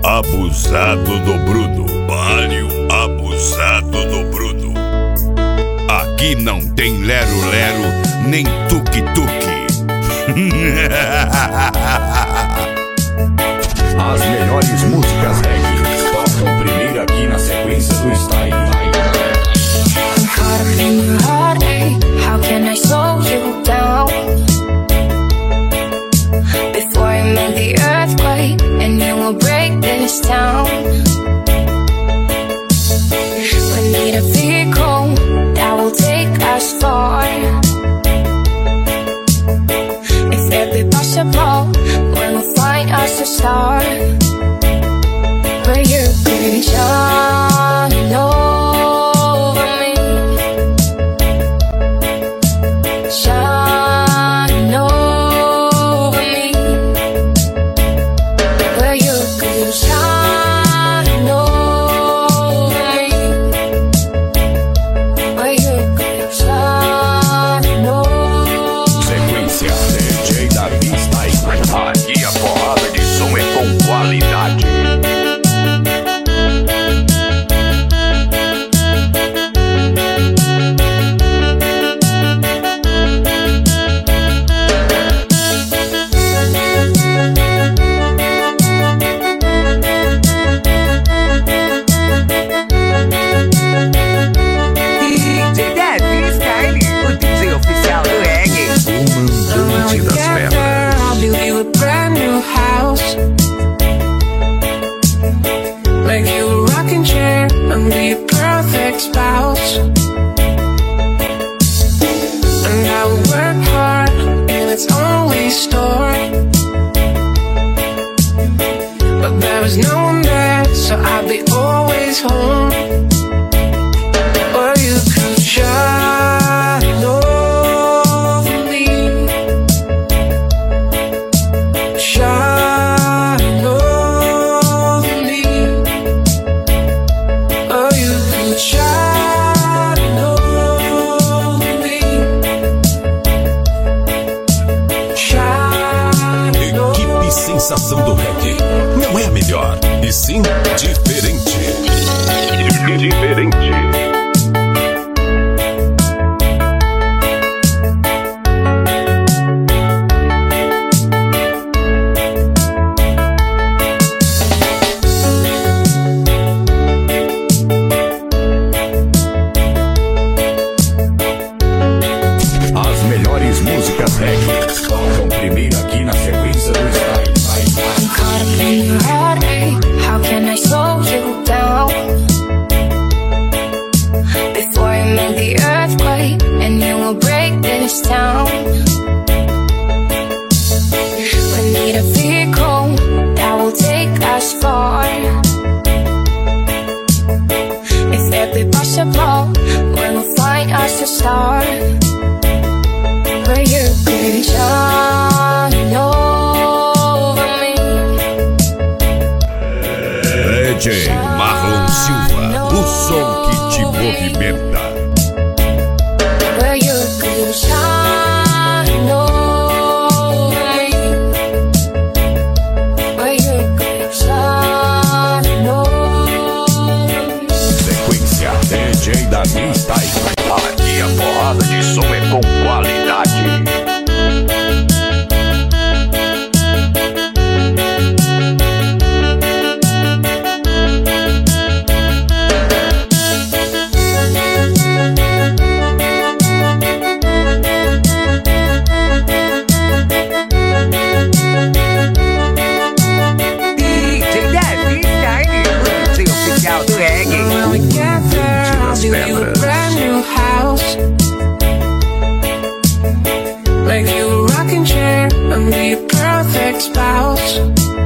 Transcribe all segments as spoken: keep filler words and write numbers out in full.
Abusado do Bruno. Palio abusado do Bruno. Aqui não tem lero-lero, nem tuque-tuque. As melhores músicas reggae tocam primeiro aqui na sequência do Style. I'm caught up in your heartache. How can I slow you down? Before you make the earthquake, and you will break this town. We need a vehicle that will take us far. If it be possible, we will find us a star. Where you can shine over me, shine over me. Where you can shine over me, where you can shine over me. Sequência D J Davi Style. Aqui a porrada de som é com qualidade. D J Davi Style, o D J oficial do reggae. O mandante das pedras. I'll build you a brand new house, make you a rocking chair and be a perfect spouse. And I will work hard in its only store, but there is no one there, so I'll be always home. Or you could shine over me, shine over me. Oh, you could shine over me, shine over Equipe Sensação do Reggae. Não é a melhor, e sim diferente. Diferente. As melhores músicas reggae tocam primeiro aqui na sequência do Style. I'm caught up in your heartache. How can I slow you down? Before you make the earthquake, and you will break this town. We need a vehicle that will take us far. If it be possible, we will find us a star. Where you can shine over me, D J Marlon Silva, o som que te movimenta. where you can shine over me, where you can shine over me. Sequência D J Davi Style. Aqui a porrada de som é com qualidade. D J Davi Style, o D J oficial do reggae. When we get there, I'll build you a brand new house, make you a rocking chair and be a perfect spouse.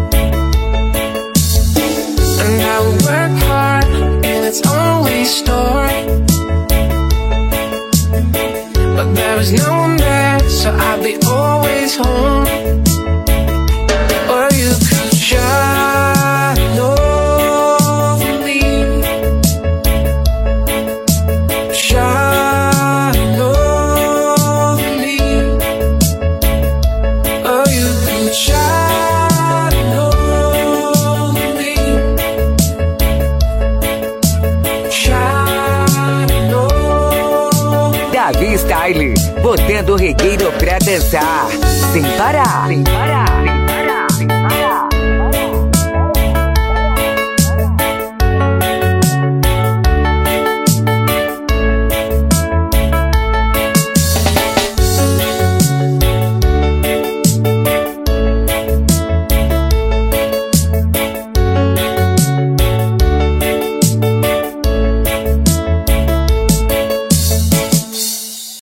And I will work hard in its only store, but there is no one there, so I'll be always home. Or you could shine over me, shine over me. Oh, you could shine over me, Davi Style, botando o regueiro pra dançar. Sem parar, sem parar, sem parar, sem parar.